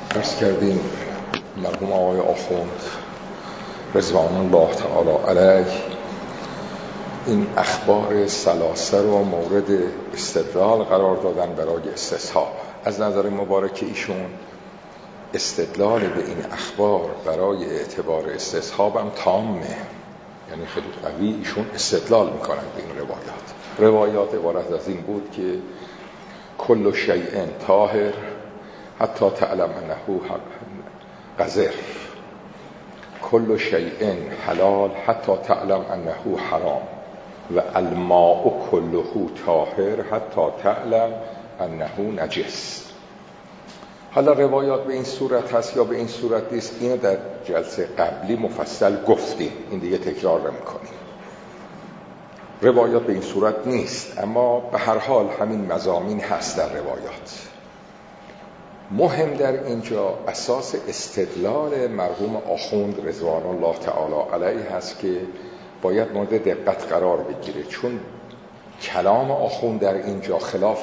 عرض کردیم مرحوم آقای آخوند رضوان الله تعالی علیه این اخبار ثلاثه رو مورد استدلال قرار دادن برای استصحاب. از نظر مبارک ایشون استدلال به این اخبار برای اعتبار استصحاب هم تامه، یعنی خیلی قوی ایشون استدلال میکنن به این روایات عبارت از این بود که کل شیء طاهر حتی تعلم انه قذر، کل شیء حلال حتی تعلم انه حرام و الماء کله طاهر حتی تعلم انه نجس. حالا روایات به این صورت هست یا به این صورت نیست، اینو در جلسه قبلی مفصل گفتیم، این دیگه تکرار نمی‌کنیم. روایات به این صورت نیست، اما به هر حال همین مضامین هست در روایات. مهم در اینجا اساس استدلال مرحوم آخوند رضوان الله تعالی علیه هست که باید مورد دقت قرار بگیره، چون کلام آخوند در اینجا خلاف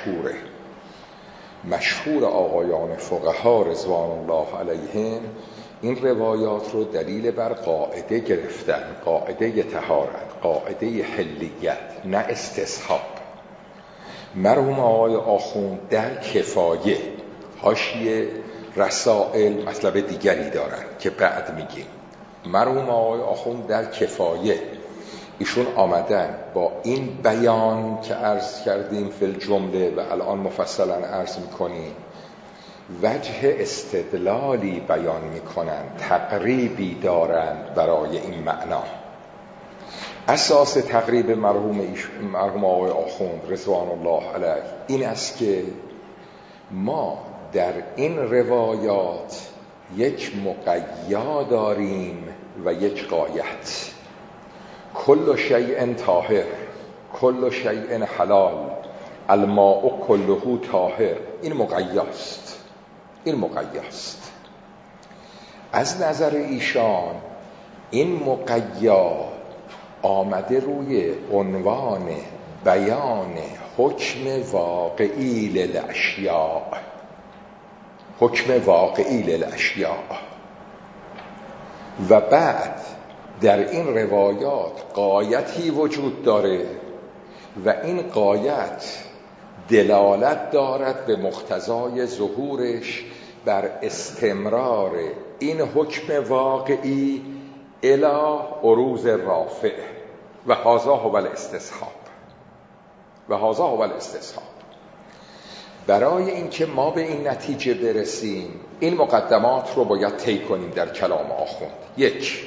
مشهور آقایان فقها رضوان الله علیهم این روایات رو دلیل بر قاعده گرفتن، قاعده طهارت، قاعده حلیت، نه استصحاب. مرحوم آقای آخوند در کفایه حاشیه رسائل مطلب دیگری دارن که بعد میگیم. مرحوم آقای آخوند در کفایه ایشون آمدن با این بیان که عرض کردیم فی الجمله و الان مفصلا عرض میکنیم وجه استدلالی بیان میکنن، تقریبی دارند برای این معنا. اساس تقریب مرحوم آقای آخوند رضوان الله علیه این است که ما در این روایات یک مقیا داریم و یک غایت. کل شیء طاهر، کل شیء حلال، الماء کله طاهر، این مقیاست. از نظر ایشان این مقیا آمده روی عنوان بیان حکم واقعی للاشیاء، حکم واقعی للاشیاء. و بعد در این روایات غایتی وجود داره و این غایت دلالت دارد به مقتضای ظهورش بر استمرار این حکم واقعی الی عروض رافع و هذا هو الاستصحاب. برای اینکه ما به این نتیجه برسیم این مقدمات رو باید طی کنیم در کلام آخوند. یک،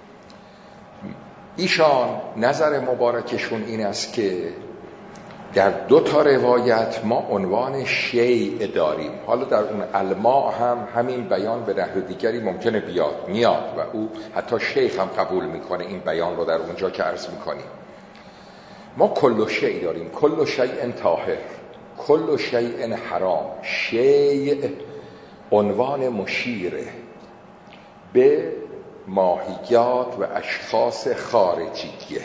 ایشان نظر مبارکشون این است که در دو تا روایت ما عنوان شیء داریم. حالا در اون الماء هم همین بیان به نحو دیگری ممکنه میاد و او حتی شیخ هم قبول میکنه این بیان رو در اونجا که عرض میکنیم. ما کل شیء داریم، کل شیء طاهر، کل شیء حرام. شیء عنوان مشیره به ماهیات و اشخاص خارجیه.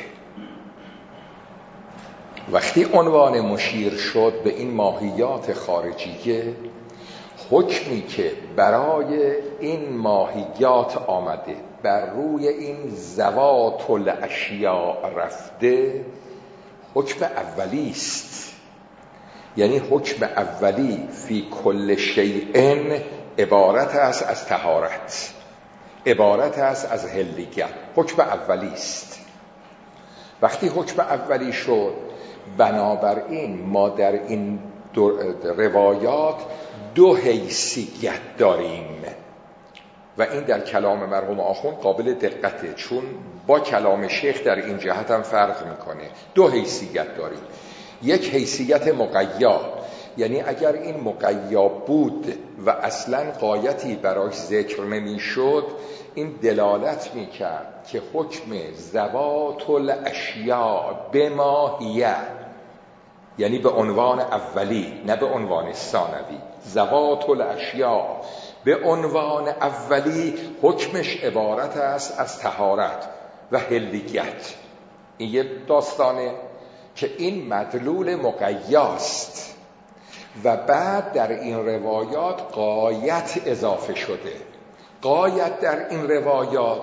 وقتی عنوان مشیر شد به این ماهیات خارجیه، حکمی که برای این ماهیات آمده بر روی این ذوات الاشیاء رفته حکم اولی است. یعنی حکم اولی فی کل شیء عبارت است از طهارت، عبارت است از حلیت. حکم اولی است. وقتی حکم اولی شد بنابراین ما در این روایات دو حیثیت داریم و این در کلام مرحوم آخوند قابل دقته، چون با کلام شیخ در این جهت هم فرق میکنه. دو حیثیت داریم. یک حیثیت مقیا، یعنی اگر این مقیا بود و اصلا غایتی براش ذکر نمیشد این دلالت میکرد که حکم ذوات الاشیاء به ماهیه، یعنی به عنوان اولی نه به عنوان ثانوی، ذوات الاشیاء به عنوان اولی حکمش عبارت است از طهارت و حلیت. این یه داستانه که این مدلول مقیاست و بعد در این روایات غایت اضافه شده. غایت در این روایات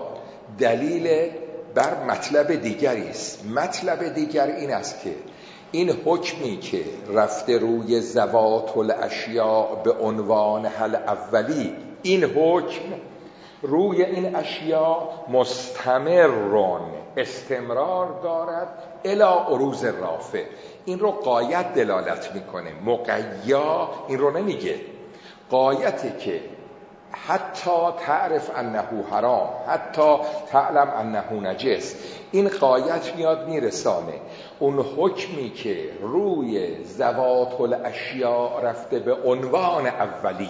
دلیل بر مطلب دیگری است. مطلب دیگر این است که این حکمی که رفته روی ذوات الاشیاء به عنوان حل اولی، این حکم روی این اشیاء مستمرون، استمرار دارد الی عروض رافع. این رو غایت دلالت میکنه، مقیا این رو نمیگه. غایتی که حتی تعرف انه حرام، حتی تعلم انه نجس، این غایت میاد میرسانه اون حکمی که روی ذوات الاشیاء رفته به عنوان اولی،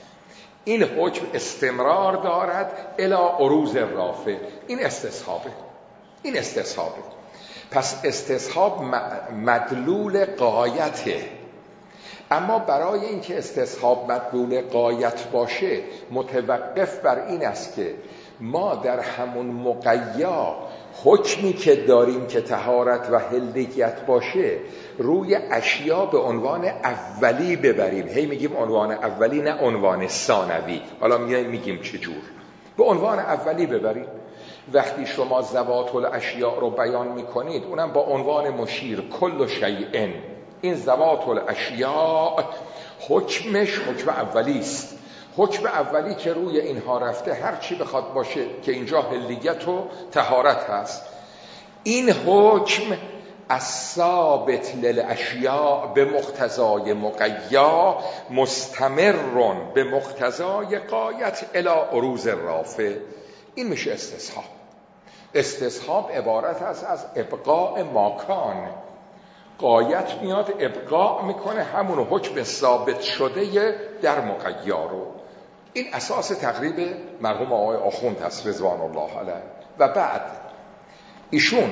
این حکم استمرار دارد الی عروض رافع. این استصحابه. این استصحابه. پس استصحاب مدلول غایته. اما برای اینکه استصحاب مدلول غایت باشه متوقف بر این است که ما در همون مقیا حکمی که داریم که طهارت و حلیت باشه روی اشیا به عنوان اولی ببریم. هی میگیم عنوان اولی، نه عنوان ثانوی. حالا میگیم چجور به عنوان اولی ببریم. وقتی شما ذوات الاشیاء رو بیان میکنید اونم با عنوان مشیر کل شیء، این ذوات الاشیاء حکمش حکم اولی است. حکم اولی که روی اینها رفته هر چی بخواد باشه که اینجا حلیت و طهارت هست، این حکم از ثابت للاشیاء به مقتضای مقیا مستمرون به مقتضای غایت الی عروض رافع. این میشه استصحاب. استصحاب عبارت است از ابقاء ماکان. غایت میاد ابقاء میکنه همون حکم ثابت شده در مقیا رو. این اساس تقریب مرحوم آقای آخوند هست رضوان الله علیه. و بعد ایشون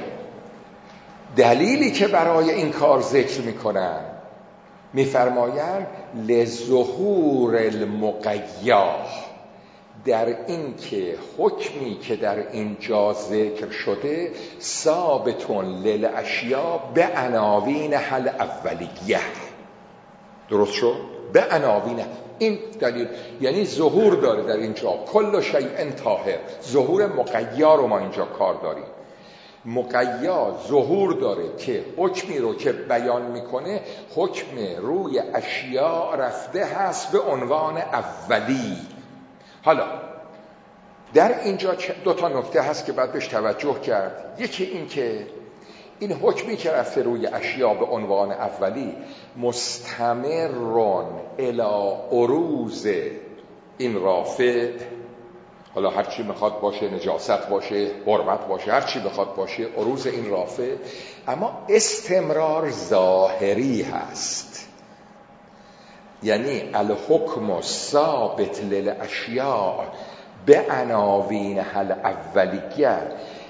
دلیلی که برای این کار ذکر میکنن میفرمایند لظهور المقیا، در این که حکمی که در اینجا ذکر شده ثابتون للاشیاء به عناوین حل اولیه. درست شد؟ به عناوین. این دلیل یعنی ظهور داره در اینجا کل شیء طاهر. ظهور مقیا رو ما اینجا کار داریم. مقیا ظهور داره که حکمی رو که بیان میکنه حکم روی اشیاء رفته هست به عنوان اولی. حالا در اینجا دو تا نکته هست که باید بهش توجه کرد. یکی این که این حکمی که رفته روی اشیاء به عنوان اولی مستمرون الی عروض این رافع، حالا هر چی میخواد باشه، نجاست باشه، حرمت باشه، هر چی بخواد باشه، عروض این رافع، اما استمرار ظاهری هست. یعنی الحکم ثابت للاشیاء به عناوین حل اولیه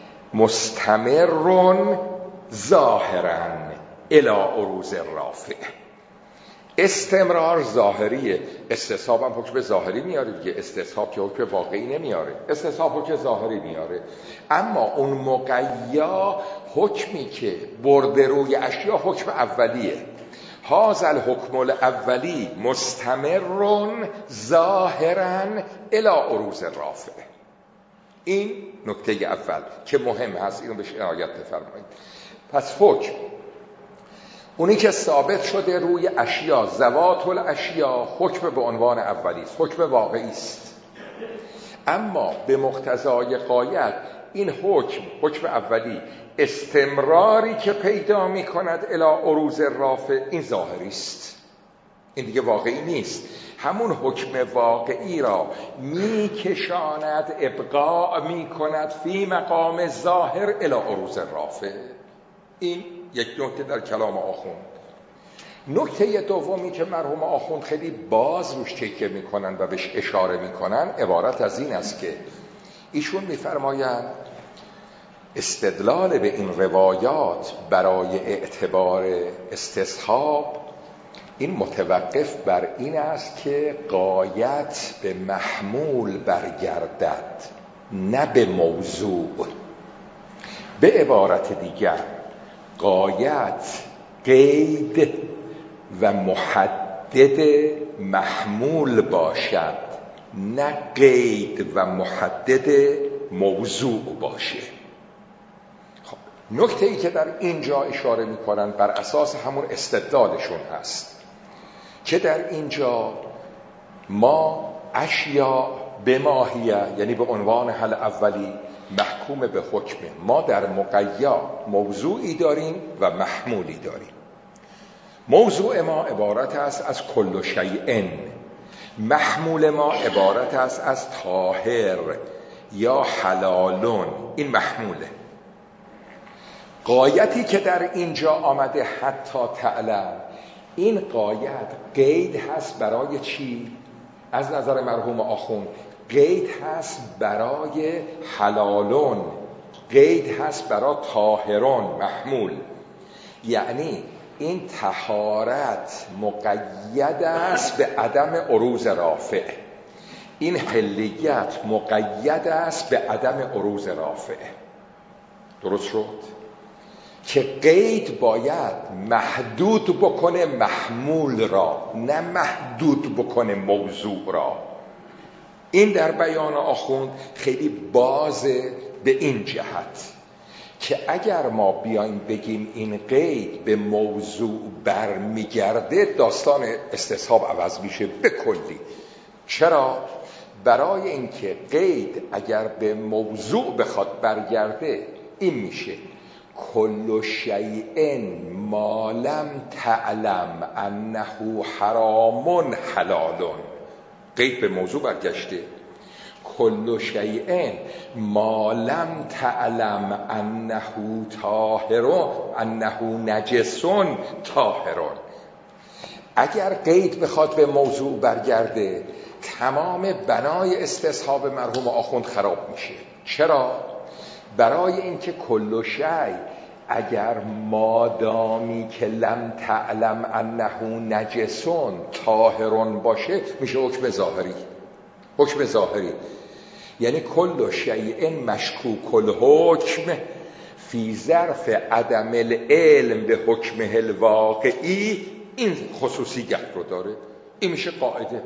مستمرون ظاهرا الی عروض رافع. استمرار ظاهریه. استصحاب هم حکم ظاهری میاره دیگه. استصحاب که حکم واقعی نمیاره، استصحاب حکم ظاهری میاره. اما اون مقیا حکمی که برده روی اشیا حکم اولیه. هذا الحکم الاولی مستمرون ظاهرا الی عروض رافع. این نکته اول که مهم هست، اینو بهش عنایت بفرمایید. پس حکم اونی که ثابت شده روی اشیا، ذوات الاشیا، حکم به عنوان اولی است، حکم واقعی است. اما به مقتضای غایت این حکم اولی استمراری که پیدا می کند الی عروض رافع، این ظاهری است، این دیگه واقعی نیست. همون حکم واقعی را می کشاند، ابقاء می کند فی مقام ظاهر الی عروض رافع. این یک نکته در کلام آخوند. نکته دومی که مرحوم آخوند خیلی باز روش تکیه میکنن و بهش اشاره میکنن عبارت از این است که ایشون میفرمایند استدلال به این روایات برای اعتبار استصحاب این متوقف بر این است که غایت به محمول برگردد، نه به موضوع. به عبارت دیگر غایت قید و محد محدد محمول باشد، نه قید و محدد موضوع باشه. خب نکته ای که در اینجا اشاره میکنن بر اساس همون استدلالشون هست که در اینجا ما اشیاء به ماهیه، یعنی به عنوان حل اولی محکوم به حکمه. ما در مقید موضوعی داریم و محمولی داریم. موضوع ما عبارت است از کل شیء، محمول ما عبارت است از طاهر یا حلالون. این محموله. غایتی که در اینجا آمده حتی تعلم، این غایت قید هست برای چی؟ از نظر مرحوم آخوند قید هست برای حلالون، قید هست برای طاهرون محمول. یعنی این طهارت مقید است به عدم عروض رافع، این حلیت مقید است به عدم عروض رافع. درست شد؟ که قید باید محدود بکنه محمول را، نه محدود بکنه موضوع را. این در بیان آخوند خیلی بازه به این جهت که اگر ما بیایم بگیم این قید به موضوع برمیگرده، داستان استصحاب عوض میشه به کلی. چرا؟ برای اینکه قید اگر به موضوع بخواد برگرده این میشه کل شیء ما لم تعلم انه حرام حلال. قید به موضوع برگشته. کل شیء ما لم تعلم انه طاهر انه نجس طاهر. اگر قید بخواد به موضوع برگرده، تمام بنای استصحاب مرحوم آخوند خراب میشه. چرا؟ برای اینکه کل شیء اگر مادامی که لم تعلم انه نجس طاهر باشه میشه حکم ظاهری. حکم ظاهری یعنی کل شیء مشکوک الحکم فی ظرف عدم العلم به حکمه الواقعی، این خصوصیت رو داره. این میشه قاعده.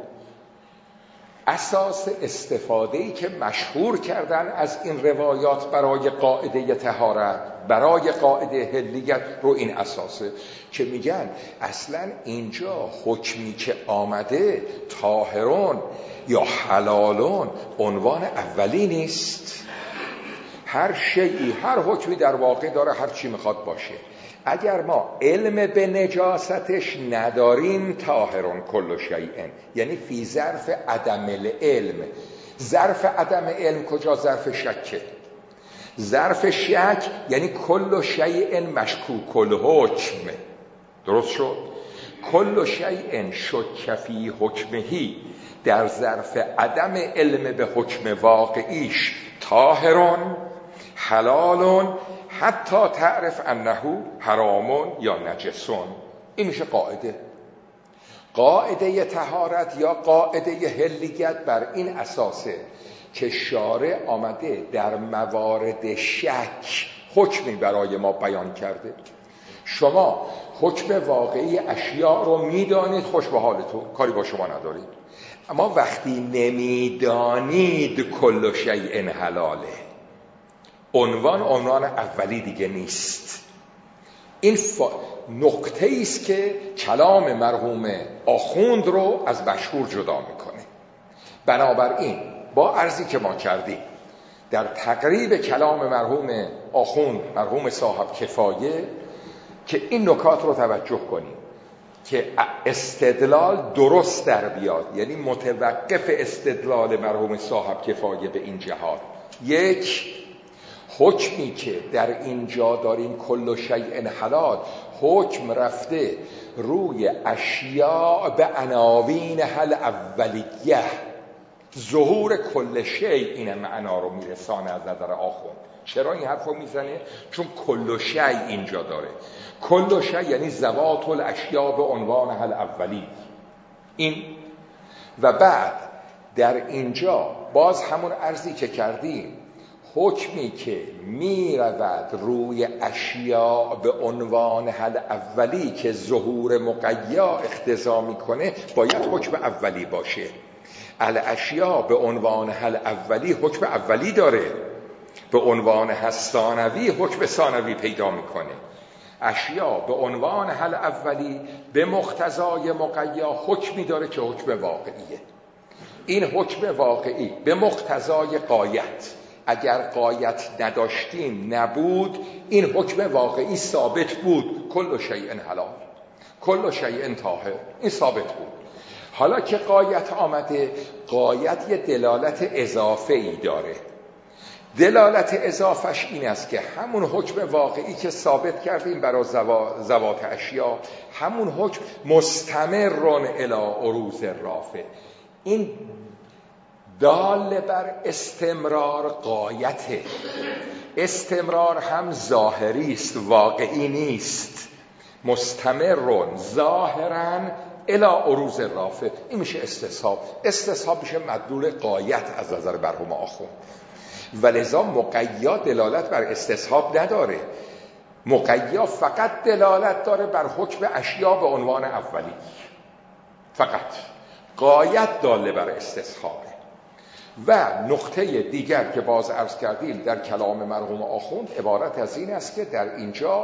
اساس استفاده‌ای که مشهور کردن از این روایات برای قاعده طهارت، برای قاعده حلیت رو این اساسه که میگن اصلا اینجا حکمی که آمده طاهرون یا حلالون عنوان اولی نیست. هر شیئی، هر حکمی در واقع داره هر چی میخواد باشه. اگر ما علم به نجاستش نداریم طاهرون کل شیء، یعنی فی ظرف عدم العلم. ظرف عدم علم کجا؟ ظرف شکه. ظرف شک یعنی کل شیء مشکوک الحکم. درست شد؟ کل شیء شک فی حکمهی، در ظرف عدم علم به حکم واقعیش طاهرون حلالون حتی تعرف انه حرامون یا نجسون. این میشه قاعده. قاعده طهارت یا قاعده حلیت بر این اساسه که شارع آمده در موارد شک حکمی برای ما بیان کرده. شما حکم واقعی اشیاء رو میدانید، خوش به حالتون، کاری با شما ندارید. اما وقتی نمیدانید کل شیء حلاله، عنوان اولی دیگه نیست. این نقطه ایست که کلام مرحوم آخوند رو از مشهور جدا میکنه. بنابراین با عرضی که ما کردیم در تقریب کلام مرحوم آخوند، مرحوم صاحب کفایه، که این نکات رو توجه کنیم که استدلال درست در بیاد، یعنی متوقف استدلال مرحوم صاحب کفایه به این جهات. یک، حکمی که در اینجا داریم کل شیء حلال، حکم رفته روی اشیاء به عناوین حل اولیه. ظهور کل شیء این معنا رو میرسانه از نظر آخوند. چرا این حرف رو میزنه؟ چون کل شیء اینجا داره. کل شیء یعنی ذوات الاشیاء به عنوان حل اولی. این و بعد در اینجا باز همون عرضی که کردیم، حکمی که می رود روی اشیاء به عنوان حل اولی که ظهور مقیا اقتضا میکنه باید حکم اولی باشه. الاشیاء به عنوان حل اولی حکم اولی داره، به عنوان حل ثانوی حکم ثانوی پیدا میکنه. اشیاء به عنوان حل اولی به مقتضای مقیا حکمی داره که حکم واقعیه. این حکم واقعی به مقتضای غایت، اگر غایت نداشتیم نبود، این حکم واقعی ثابت بود. کل شیء حلال، کل شیء طاهر، این ثابت بود. حالا که غایت آمده، غایت یه دلالت اضافه ای داره. دلالت اضافش این است که همون حکم واقعی که ثابت کردیم برای ذوات اشیاء، همون حکم مستمرن الی عروض رافع، این دال بر استمرار غایته. استمرار هم ظاهری است، واقعی نیست. مستمرن ظاهرا الی عروض رافع، این میشه استصحاب. استصحاب میشه مدلول غایت از نظر مرحوم آخوند. ولذا مقیا دلالت بر استصحاب نداره. مقیا فقط دلالت داره بر حکم اشیاء به عنوان اولی، فقط. غایت داله بر استصحابه. و نقطه دیگر که باز عرض کردیم در کلام مرحوم آخوند عبارت از این است که در اینجا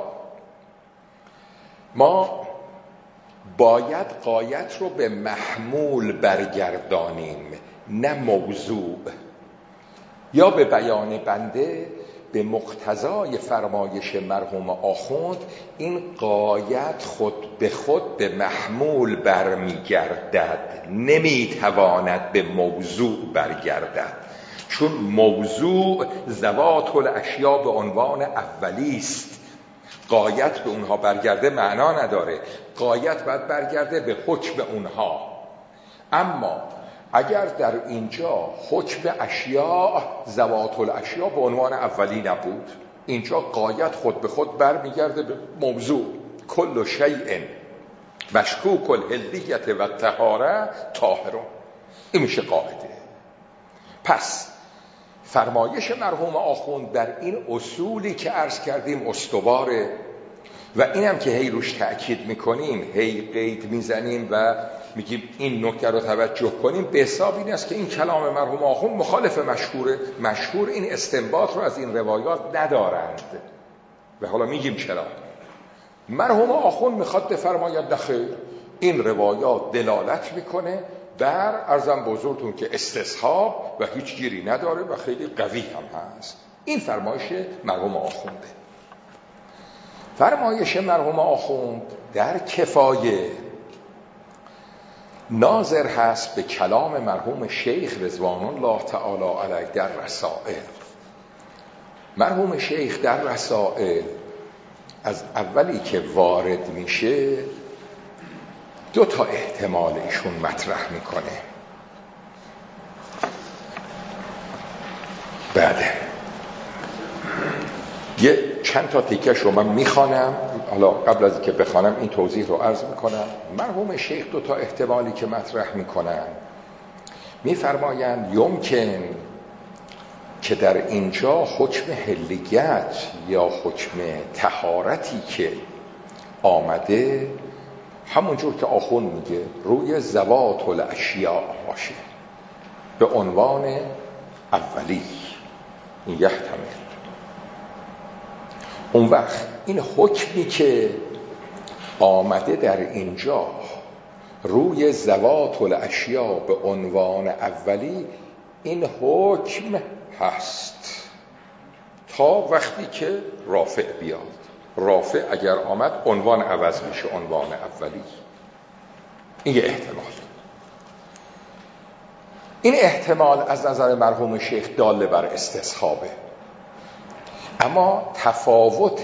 ما باید غایت رو به محمول برگردانیم، نه موضوع. یا به بیان بنده به مقتضای فرمایش مرحوم آخوند این غایت خود به خود به محمول برمیگردد، نمیتواند به موضوع برگردد، چون موضوع ذوات الاشیاء به عنوان اولی است. غایت به اونها برگرده معنا نداره، غایت باید برگرده به حکم اونها. اما اگر در اینجا حکم اشیاء ذوات الاشیاء به عنوان اولی نبود، اینجا غایت خود به خود برمیگرده به موضوع. کل شیء مشکوک الحلیت و طهاره طاهر، این میشه قاعده. پس فرمایش مرحوم آخوند در این اصولی که عرض کردیم استواره و اینم که هی روش تأکید میکنیم، هی قید میزنیم و میگیم این نکته رو توجه کنیم، به حساب این است که این کلام مرحوم آخوند مخالف مشهوره. مشهور این استنباط رو از این روایات ندارند و حالا میگیم چرا. مرحوم آخوند میخواد بفرماید نخیر، این روایات دلالت میکنه بر ارزم بزرگتون که استصحاب و هیچ گیری نداره و خیلی قوی هم هست. این فرمایش مرحوم آخونده. فرمایش مرحوم آخوند در کفایه ناظر هست به کلام مرحوم شیخ رضوان الله تعالی علیه در رسائل. مرحوم شیخ در رسائل از اولی که وارد میشه دو تا احتمال ایشون مطرح میکنه. بعد یه چند تا تیکش رو من میخوانم، حالا قبل از اینکه بخوانم این توضیح رو عرض میکنم. مرحوم شیخ دو تا احتمالی که مطرح میکنن میفرمایند یمکن که در اینجا حکم حلیت یا حکم طهارتی که آمده همونجور که آخوند میگه روی ذوات الاشیاء باشه به عنوان اولی. این یحتمل اون وقت این حکمی که آمده در اینجا روی ذوات الاشیاء به عنوان اولی، این حکم هست تا وقتی که رافع بیاد. رافع اگر آمد عنوان عوض میشه، عنوان اولی. این یه احتمال. این احتمال از نظر مرحوم شیخ دال بر استصحابه. اما تفاوت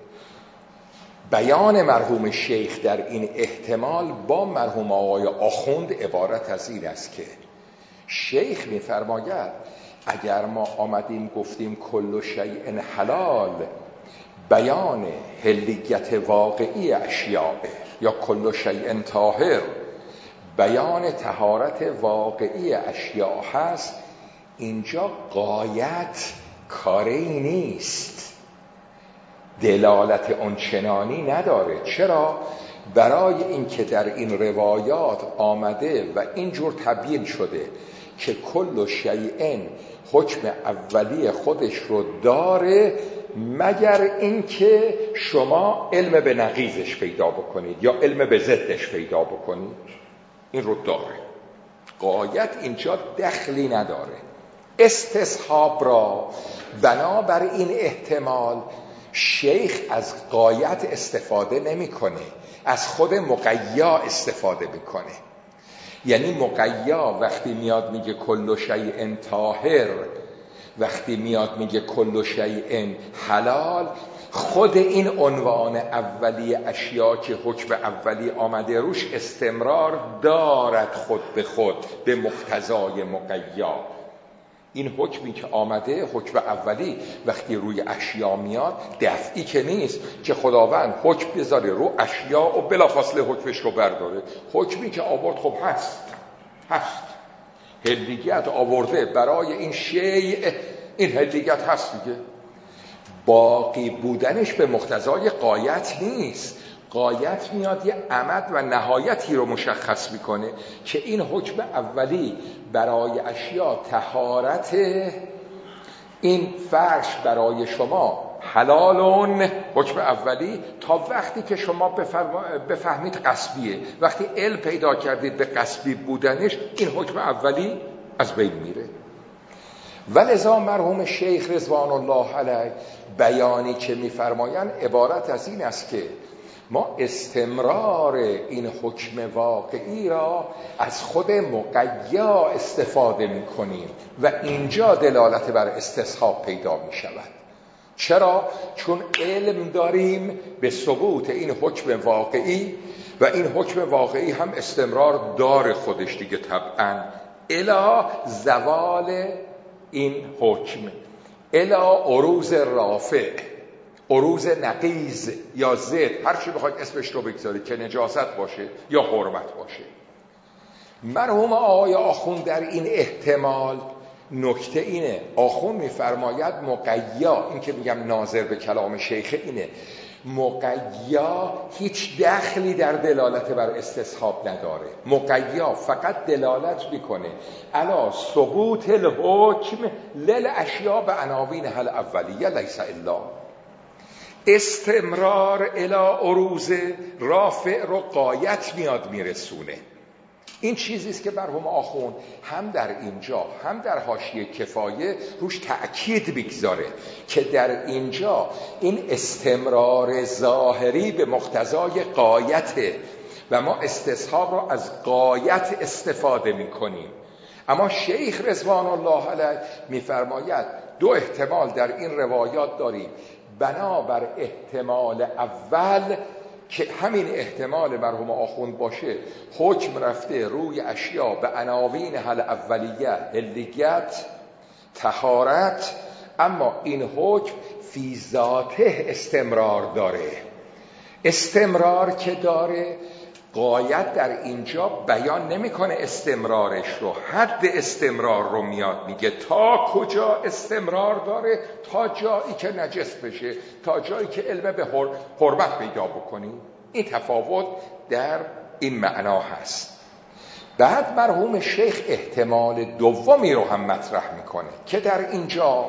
بیان مرحوم شیخ در این احتمال با مرحوم آقای آخوند عبارت از این است که شیخ می‌فرماید اگر ما آمدیم گفتیم کل شیء حلال، بیان حلیت واقعی اشیاء، یا کل شیء طاهر، بیان طهارت واقعی اشیاء هست، اینجا غایت کاری نیست، دلالت اونچنانی نداره. چرا؟ برای اینکه در این روایات آمده و اینجور تبیین شده که کل شیء حکم اولی خودش رو داره، مگر اینکه شما علم به نقیضش پیدا بکنید یا علم به ضدش پیدا بکنید. این رو داره. غایت اینجا دخلی نداره. استصحاب را بنابر این احتمال شیخ از غایت استفاده نمیکنه، از خود مقیا استفاده میکنه. یعنی مقیا وقتی میاد میگه کل شیء طاهر، وقتی میاد میگه کل شیء حلال، خود این عنوان اولی اشیا که حکم اولی آمده روش استمرار دارد خود به خود به مقتضای مقیا. این حکمی که آمده، حکم اولی، وقتی روی اشیا میاد دفعی که نیست که خداوند حکم بذاره رو اشیا و بلافاصله حکمش رو برداره. حکمی که آورد خب هست هلیگت آورده برای این شیء، این هلیگت هست دیگه. باقی بودنش به مقتضای غایت نیست. غایت میاد یه امد و نهایتی رو مشخص میکنه که این حکم اولی برای اشیا طهارت، این فرش برای شما حلالون، حکم اولی، تا وقتی که شما بفهمید قصبیه. وقتی علم پیدا کردید به قصبی بودنش، این حکم اولی از بین میره. ولذا مرحوم شیخ رضوان الله علیه بیانی که میفرمایند عبارت از این است که ما استمرار این حکم واقعی را از خود مقیا استفاده میکنیم و اینجا دلالت بر استصحاب پیدا میشود. چرا؟ چون علم داریم به ثبوت این حکم واقعی و این حکم واقعی هم استمرار داره خودش دیگه طبعا الی زوال این حکم، الی عروض رافع، عروض نقیض یا ضد، هر چی بخواید اسمش رو بگذارید که نجاست باشه یا حرمت باشه. مرحوم آقای آخوند در این احتمال نکته اینه، آخوند میفرماید مقیا، این که میگم ناظر به کلام شیخ اینه، مقیا هیچ دخلی در دلالت بر استصحاب نداره. مقیا فقط دلالت میکنه علی ثبوت الحکم للاشیاء به عناوین هل اولیه لیس الا. استمرار الی عروض رافع رو غایت میاد میرسونه. این چیزیست که مرحوم آخوند هم در اینجا هم در حاشیه کفایه روش تأکید بگذاره که در اینجا این استمرار ظاهری به مقتضای غایته و ما استصحاب را از غایت استفاده میکنیم. اما شیخ رضوان الله علیه میفرماید دو احتمال در این روایات داریم. بنابر احتمال اول که همین احتمال مرحوم آخوند باشه، حکم رفته روی اشیا به عناوین هل اولیه، هلیگت، طهارت، اما این حکم فی ذاته استمرار داره. استمرار که داره، غایت در اینجا بیان نمیکنه استمرارش رو، حد استمرار رو میاد میگه تا کجا استمرار داره، تا جایی که نجس بشه، تا جایی که علم به حرمت پیدا بکنی. این تفاوت در این معنا هست. بعد مرحوم شیخ احتمال دومی رو هم مطرح میکنه که در اینجا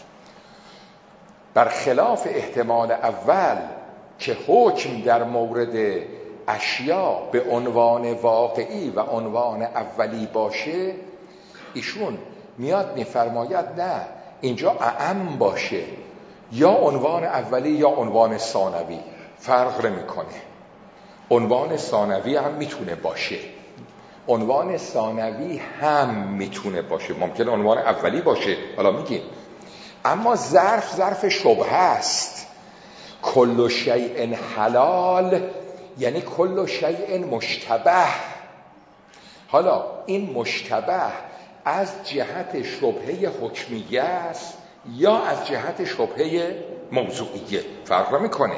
برخلاف احتمال اول که حکم در مورد اشیا به عنوان واقعی و عنوان اولی باشه، ایشون میاد میفرماید نه، اینجا اعم باشه، یا عنوان اولی یا عنوان ثانوی، فرق نمیکنه. عنوان ثانوی هم میتونه باشه، عنوان ثانوی هم میتونه باشه، ممکنه عنوان اولی باشه، حالا میگیم. اما ظرف شبهه است. کل شیء حلال یعنی کل شیء مشتبه. حالا این مشتبه از جهت شبهه حکمیه است یا از جهت شبهه موضوعیه، فرق میکنه.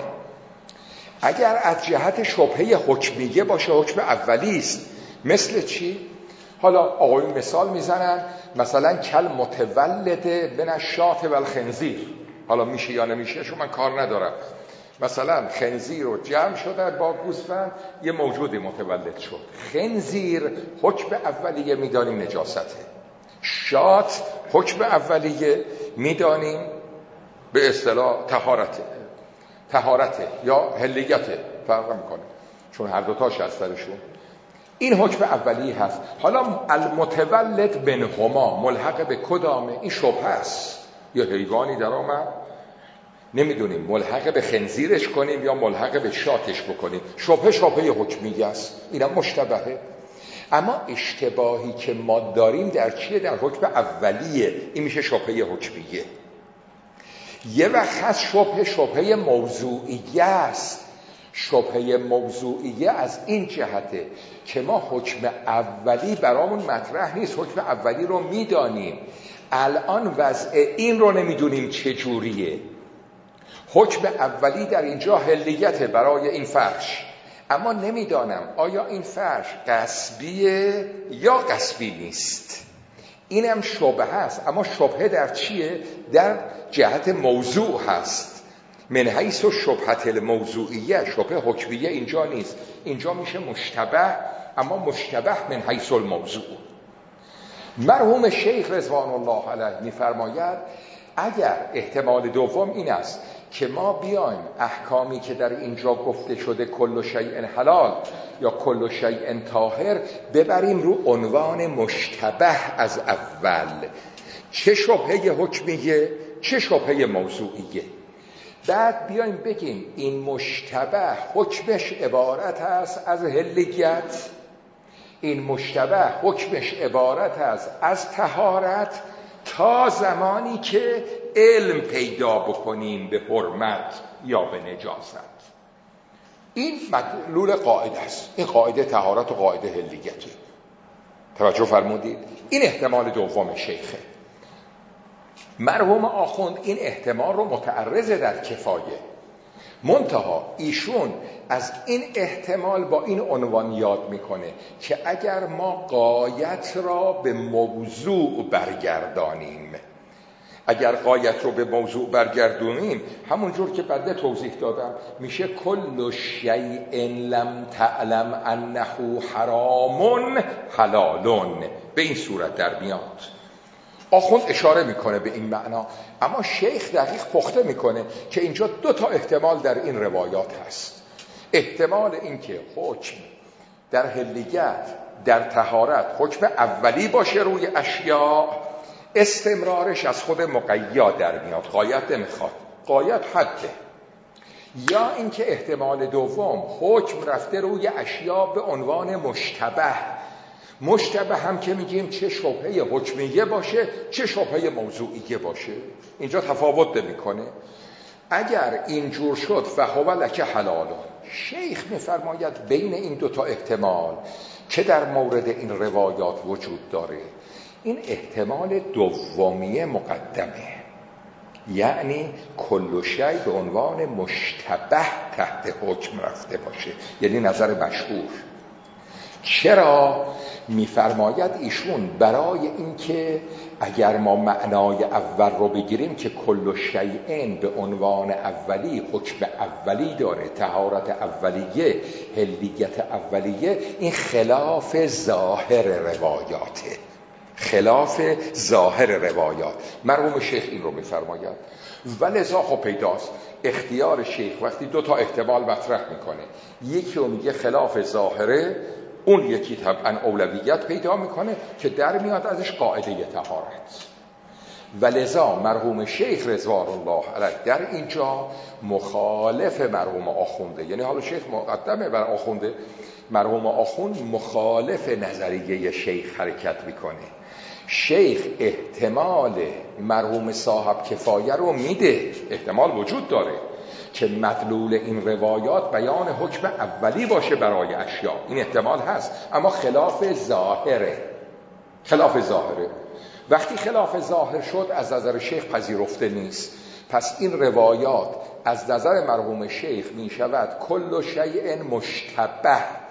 اگر از جهت شبهه حکمیه باشه حکم اولی است. مثل چی؟ حالا آقایون مثال میزنن، مثلا کل متولد من الشاة و الخنزیر. حالا میشه یا نمیشه شو من کار ندارم. مثلا خنزیر رو جمع شده با گوسفند یه موجودی متولد شد. خنزیر حکم اولیه میدانیم نجاسته، شات حکم اولیه میدانیم به اصطلاح طهارته یا حلیته، فرق میکنه چون هر دوتاش از سرشون. این حکم اولیه هست. حالا المتولد بنهما ملحق به کدامه؟ این شبهه است. یه حیوانی در آمد نمیدونیم ملحق به خنزیرش کنیم یا ملحق به شاتش بکنیم. شبهه حکمیه است، اینم مشتبهه. اما اشتباهی که ما داریم در چیه؟ در حکم اولیه. این میشه شبهه حکمیه. یه وقت هست شبهه موضوعیه است. شبهه موضوعیه از این جهته که ما حکم اولی برامون مطرح نیست، حکم اولی رو میدانیم، الان وضع این رو نمیدونیم چجوریه. حکم اولی در اینجا حلیته برای این فرش، اما نمیدانم آیا این فرش غصبیه یا غصبی نیست. اینم شبهه است، اما شبهه در چیه؟ در جهت موضوع هست. من حیث شبهت الموضوعیه، شبهه حکمیه اینجا نیست، اینجا میشه مشتبه، اما مشتبه من حیث الموضوع. مرحوم شیخ رضوان الله علیه میفرماید اگر احتمال دوم این است که ما بیایم احکامی که در اینجا گفته شده کل شیء حلال یا کل شیء طاهر ببریم رو عنوان مشتبه از اول، چه شبهه حکمیه چه شبهه موضوعیه، بعد بیایم بگیم این مشتبه حکمش عبارت است از حلیت، این مشتبه حکمش عبارت است از طهارت، تا زمانی که علم پیدا بکنیم به حرمت یا به نجاست. این مدلول قاعده است. این قاعده طهارت و قاعده حلیته. توجه فرمودید؟ این احتمال دوم شیخه. مرحوم آخوند این احتمال رو متعرض در کفایه، منتها ایشون از این احتمال با این عنوان یاد میکنه که اگر ما غایت را به موضوع برگردانیم، اگر غایت رو به موضوع برگردونیم، همون جور که بعد توضیح دادم میشه کل شیء لم تعلم انه حرام حلال. به این صورت در میاد. آخوند اشاره میکنه به این معنا، اما شیخ دقیق پخته میکنه که اینجا دو تا احتمال در این روایات هست. احتمال این که حکم در حلیت در طهارت حکم اولی باشه روی اشیاء، استمرارش از خود مقید در میاد، غایت نمیخواد، غایت حده. یا اینکه احتمال دوم حکم رفته روی اشیاء به عنوان مشتبه. مشتبه هم که میگیم چه شبهه حکمیه باشه چه شبهه موضوعیه باشه، اینجا تفاوت نمیکنه. اگر اینجور شد فهو لک حلال. شیخ میفرماید بین این دوتا احتمال که در مورد این روایات وجود داره، این احتمال دومیه مقدمه، یعنی کل شیء به عنوان مشتبه تحت حکم رفته باشه، یعنی نظر مشهور. چرا؟ میفرماید ایشون برای اینکه اگر ما معنای اول رو بگیریم که کل شیء به عنوان اولی حکم اولی داره، طهارت اولیه، حلیت اولیه، این خلاف ظاهر روایاته، خلاف ظاهر روایات. مرحوم شیخ این رو میفرماید و لذا خب پیداست اختیار شیخ وقتی دو تا احتمال مطرح میکنه، یکی رو میگه خلاف ظاهره، اون یکی طبعا اولویت پیدا میکنه که در میاد ازش قاعده طهارت. و لذا مرحوم شیخ رضوان الله علیه در اینجا مخالف مرحوم آخونده، یعنی حالا شیخ مقدمه بر آخونده، مرحوم آخوند مخالف نظریه شیخ حرکت میکنه. شیخ احتمال مرحوم صاحب کفایه رو میده، احتمال وجود داره که مدلول این روایات بیان حکم اولی باشه برای اشیاء، این احتمال هست، اما خلاف ظاهره. خلاف ظاهره. وقتی خلاف ظاهر شد از نظر شیخ پذیرفته نیست. پس این روایات از نظر مرحوم شیخ می شود کل شیء مشتبه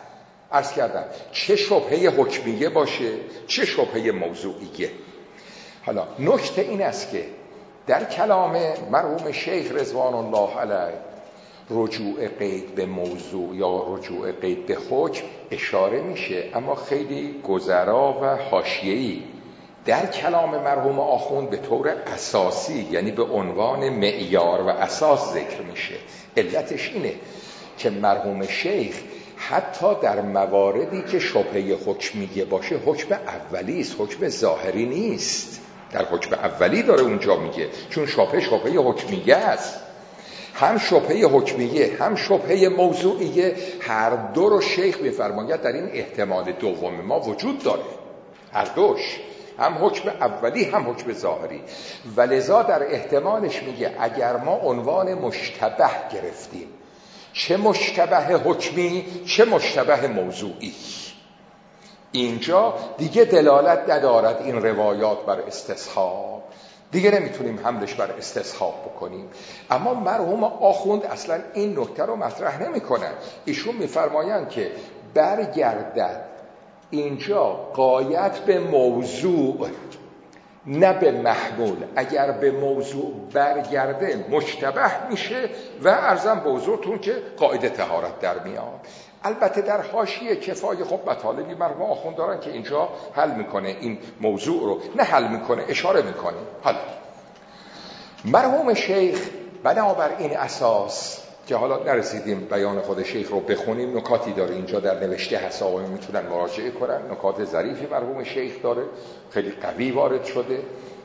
عرض کردم چه شبهه حکمیه باشه چه شبهه موضوعیه. حالا نکته این است که در کلام مرحوم شیخ رضوان الله علیه رجوع قید به موضوع یا رجوع قید به حکم اشاره میشه، اما خیلی گذرا و حاشیه‌ای. در کلام مرحوم آخوند به طور اساسی، یعنی به عنوان معیار و اساس ذکر میشه. علتش اینه که مرحوم شیخ حتی در مواردی که شبهه حکمیه باشه حکم اولی است، حکم ظاهری نیست. در حکم اولی داره اونجا میگه، چون شبهه حکمیه است. هم شبهه حکمیه هم شبهه موضوعیه، هر دو رو شیخ میفرماید در این احتمال دوم ما وجود داره، هر دوش، هم حکم اولی هم حکم ظاهری. ولذا در احتمالش میگه اگر ما عنوان مشتبه گرفتیم، چه مشتبه حکمی چه مشتبه موضوعی، اینجا دیگه دلالت ندارد این روایات بر استصحاب، دیگه نمیتونیم حملش بر استصحاب بکنیم. اما مرحوم آخوند اصلا این نکته رو مطرح نمیکنن. ایشون میفرمایند که برگردد اینجا غایت به موضوع نه به محمول. اگر به موضوع برگرده مشتبه میشه و عرضم به حضورتون که قاعده طهارت در میاد. البته در حاشیه کفایه خب مطالبی مرحوم آخوند دارن که اینجا حل میکنه این موضوع رو، نه حل میکنه، اشاره میکنه. حالا مرحوم شیخ بنابر این اساس که حالا نرسیدیم بیان خود شیخ رو بخونیم، نکاتی داره اینجا در نوشته هست، آقایون میتونن مراجعه کنن، نکات ظریفی مرحوم شیخ داره، خیلی قوی وارد شده.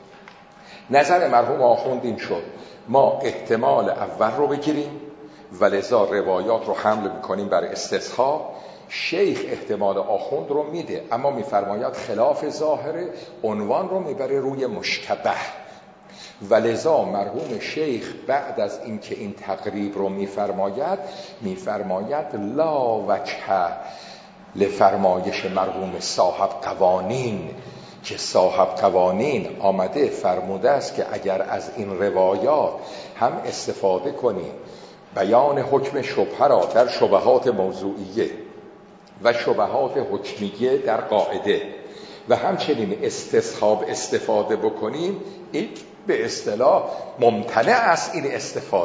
نظر مرحوم آخوند این شد ما احتمال اول رو بگیریم ولذا روایات رو حمل میکنیم بر استصحاب. شیخ احتمال آخوند رو میده، اما میفرماید خلاف ظاهره، عنوان رو میبره روی مشتبه. ولذا مرحوم شیخ بعد از اینکه این تقریب رو میفرماید لا وجه لفرمایش مرحوم صاحب قوانین، که صاحب قوانین آمده فرموده است که اگر از این روایات هم استفاده کنیم بیان حکم شبهه را در شبهات موضوعیه و شبهات حکمیه در قاعده و همچنین استصحاب استفاده بکنیم، این به اصطلاح ممتنع است. این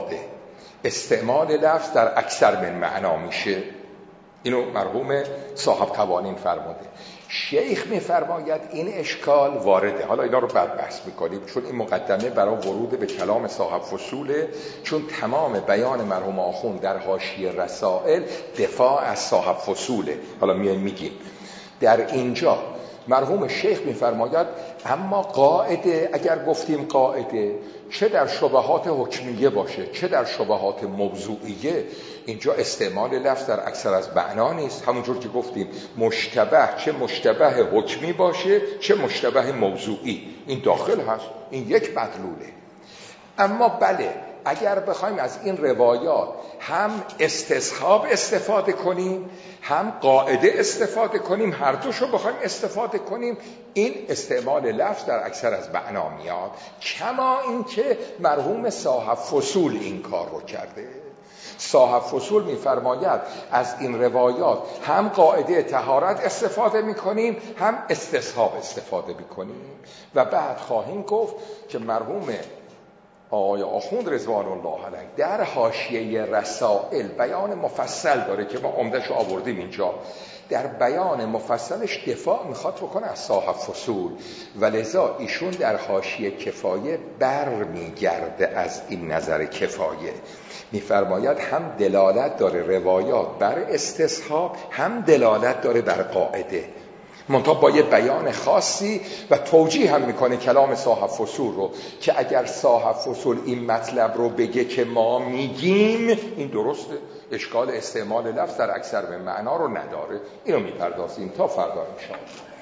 استعمال لفظ در اکثر من معنا میشه. اینو مرحوم صاحب قوانین فرموده. شیخ میفرماید این اشکال وارده. حالا اینا رو بعد بحث میکنیم، چون این مقدمه برای ورود به کلام صاحب فصوله، چون تمام بیان مرحوم آخوند در حاشیه رسائل دفاع از صاحب فصوله. حالا میگیم در اینجا مرحوم شیخ میفرماید اما قاعده، اگر گفتیم قاعده چه در شبهات حکمیه باشه چه در شبهات موضوعیه، اینجا استعمال لفظ در اکثر از معنا نیست. همونجور که گفتیم مشتبه، چه مشتبه حکمی باشه چه مشتبه موضوعی، این داخل هست، این یک مدلوله. اما بله اگر بخوایم از این روایات هم استصحاب استفاده کنیم هم قاعده استفاده کنیم، هر دوشو بخوایم استفاده کنیم، این استعمال لفظ در اکثر از معنا میاد. کما اینکه مرحوم صاحب فصول این کار رو کرده. صاحب فصول میفرماید از این روایات هم قاعده طهارت استفاده میکنیم هم استصحاب استفاده میکنیم. و بعد خواهیم گفت که مرحوم آقای آخوند رضوان الله علیه در حاشیه رسائل بیان مفصل داره که ما عمده‌شو آوردیم اینجا. در بیان مفصلش دفاع میخواد بکنه از صاحب فصول، ولذا ایشون در حاشیه کفایه بر میگرده از این نظر کفایه، میفرماید هم دلالت داره روایات بر استصحاب هم دلالت داره بر قاعده، منتها با یه بیان خاصی و توجیه هم میکنه کلام صاحب فصول رو که اگر صاحب فصول این مطلب رو بگه که ما میگیم این درسته، اشکال استعمال لفظ در اکثر به معنا رو نداره. اینو میپردازیم تا فردا انشاءالله.